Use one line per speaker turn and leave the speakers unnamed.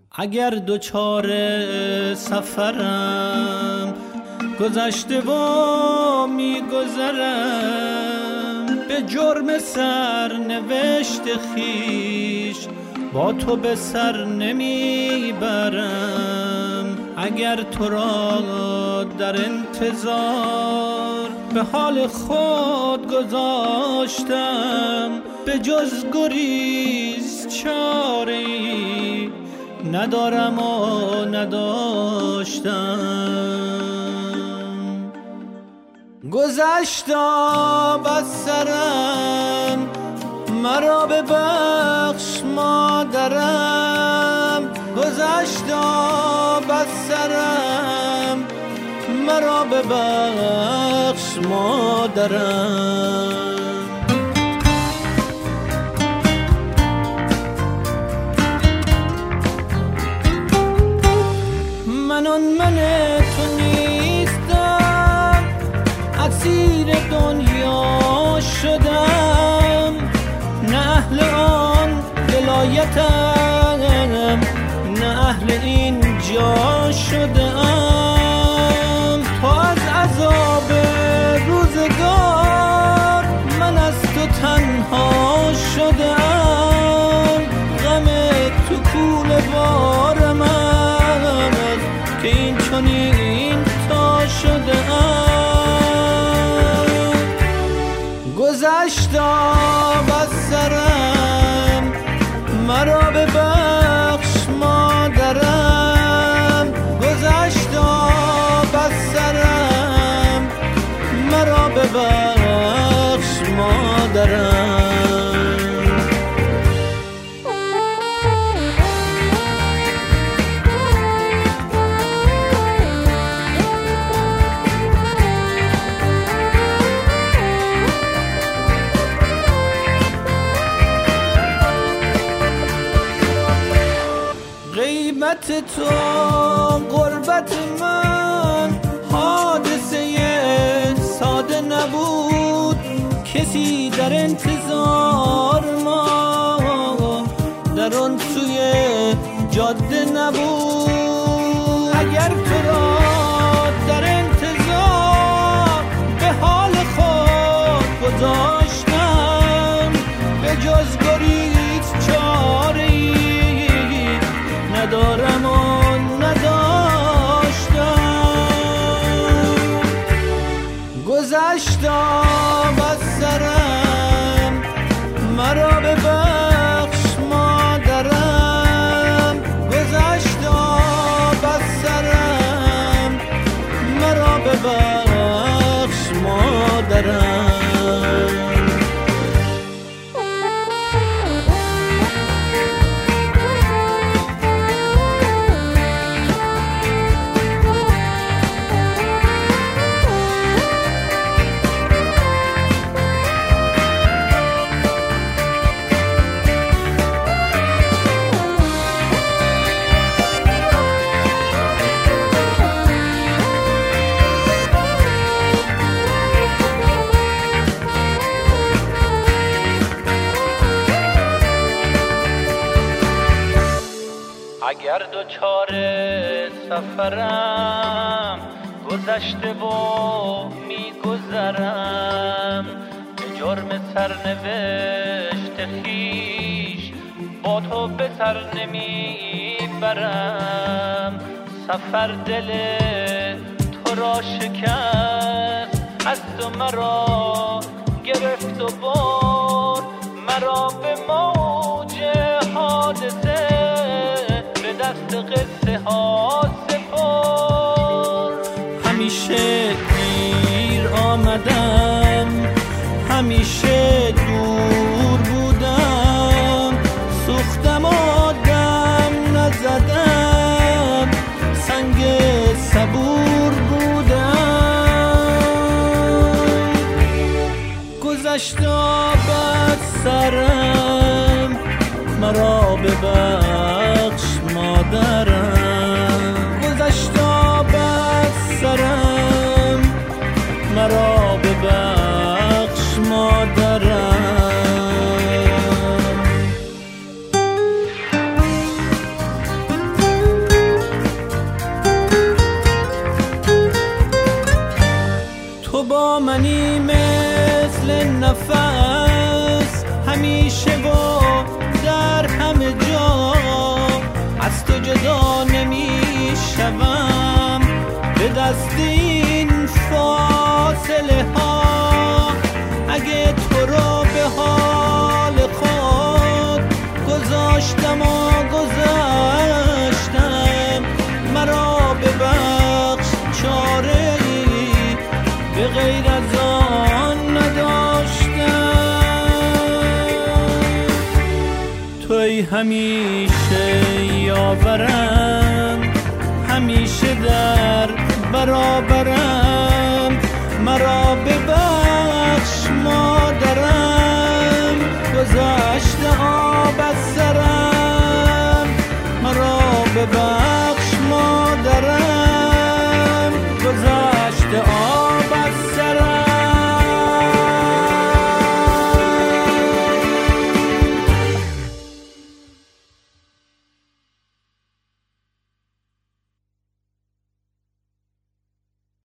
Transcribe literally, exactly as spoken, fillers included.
اگر دوچار سفرم گذشته و میگذرم به جرم سر نوشت خیش با تو به سر نمیبرم. اگر تو را در انتظار به حال خود گذاشتم به جز گریز چاره‌ای ندارم و نداشتم. گذشتم از سرم مرا ببخش مادرم، گذشتم از سرم مرا ببخش مادرم. من آن من تو نیستم، اسیر دنیا شدم، نه اهل آن ولایتم، نه اهل این جا شدم. تو از عذاب روزگار من از تو تنها شدم، غم تو کوله بارم است که این چنین تا شدم. گذشتم از سرم مرا ببخش مادرم، گذشتم از سرم مرا ببخش مادرم. غیبت تو غربت من حادثه ساده نبود، کسی در انتظار ما در آن سوی جاده نبود. اگر تو را در انتظار به حال خود گذاشتم به جز گریز چاره‌ای ندارم و نداشتم. گذشتم از سرم مرا ببخش مادرم، گذشتم از سرم مرا ببخش مادرم. اگر دوچار سفرم گذشته و میگذرم به جرم سرنوشت خویش با تو به سر نمیبرم. سفر دل تو را شکست، از تو مرا گرفت و برد، مرا به موج حادثه به دست قصه ها سپرد. همیشه دیر آمدم، همیشه دور بودم، سوختم و دم نزدم، سنگ صبور بودم. گذشتم از سرم مرا ببخش مادرم، گذشتم از سرم مرا ببخش مادرم. است این فاصله ها. اگه تو رو به حال خود گذاشتم و گذاشتم، مرا ببخش چاره‌ای به غیر از آن نداشتم. توی همیشه یاورم، همیشه در برابرم، مرا ببخش مادرم، گذشته آب از سرم، مرا ببخش